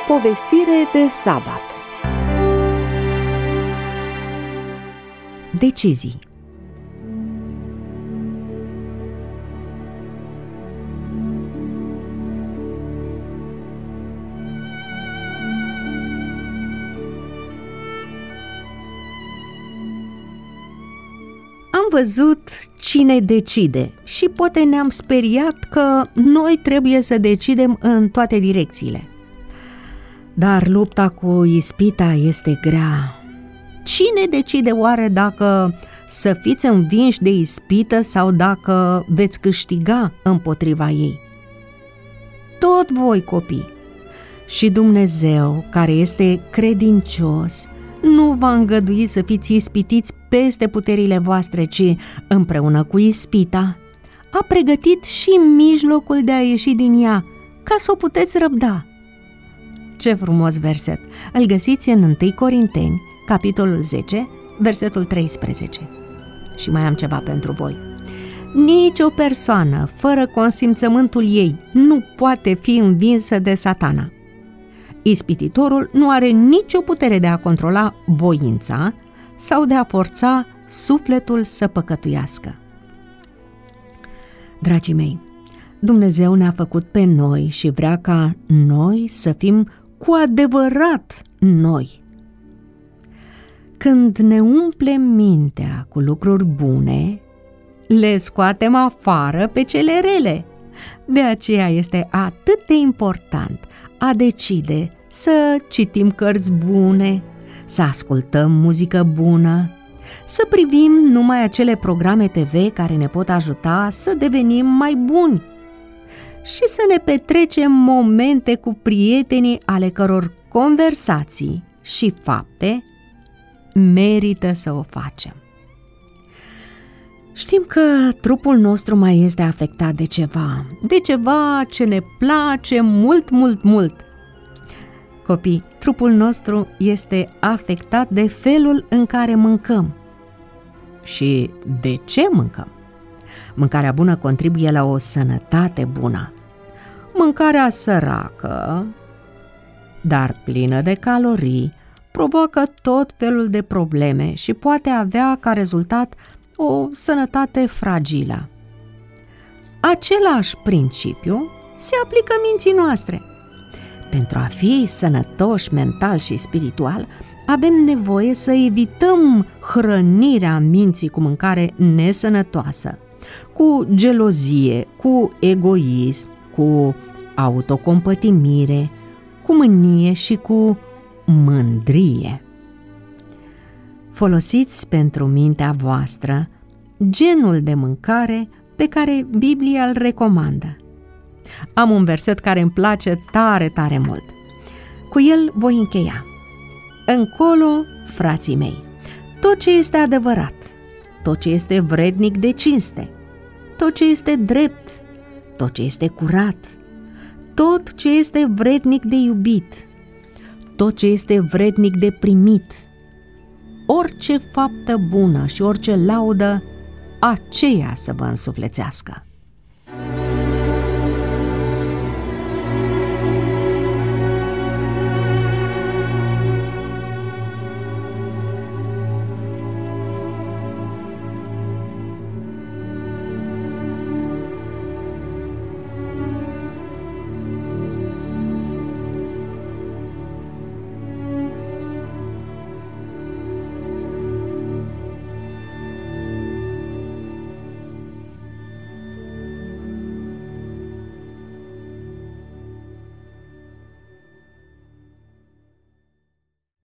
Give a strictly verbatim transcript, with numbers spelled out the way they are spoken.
Povestire de sabat. Decizii. Am văzut Cine decide și poate ne-am speriat că noi trebuie să decidem în toate direcțiile. Dar lupta cu ispita este grea. Cine decide oare dacă să fiți învinși de ispită sau dacă veți câștiga împotriva ei? Tot voi, copii. Și Dumnezeu, care este credincios, nu va îngădui să fiți ispitiți peste puterile voastre, ci împreună cu ispita a pregătit și mijlocul de a ieși din ea, ca să o puteți răbda. Ce frumos verset! Îl găsiți în întâi Corinteni, capitolul zece, versetul treisprezece. Și mai am ceva pentru voi. Nici o persoană fără consimțământul ei nu poate fi învinsă de Satana. Ispititorul nu are nicio putere de a controla voința sau de a forța sufletul să păcătuiască. Dragii mei, Dumnezeu ne-a făcut pe noi și vrea ca noi să fim cu adevărat noi. Când ne umplem mintea cu lucruri bune, le scoatem afară pe cele rele. De aceea este atât de important a decide să citim cărți bune, să ascultăm muzică bună, să privim numai acele programe T V care ne pot ajuta să devenim mai buni și să ne petrecem momente cu prietenii ale căror conversații și fapte merită să o facem. Știm că trupul nostru mai este afectat de ceva, de ceva ce ne place mult, mult, mult. Copii, trupul nostru este afectat de felul în care mâncăm. Și de ce mâncăm? Mâncarea bună contribuie la o sănătate bună. Mâncarea săracă, dar plină de calorii, provoacă tot felul de probleme și poate avea ca rezultat o sănătate fragilă. Același principiu se aplică minții noastre. Pentru a fi sănătoși mental și spiritual, avem nevoie să evităm hrănirea minții cu mâncare nesănătoasă, cu gelozie, cu egoism, cu autocompătimire, cu mânie și cu mândrie. Folosiți pentru mintea voastră genul de mâncare pe care Biblia îl recomandă. Am un verset care îmi place tare, tare mult. Cu el voi încheia. Încolo, frații mei, tot ce este adevărat, tot ce este vrednic de cinste, tot ce este drept, tot ce este curat, tot ce este vrednic de iubit, tot ce este vrednic de primit, orice faptă bună și orice laudă, aceea să vă însuflețească.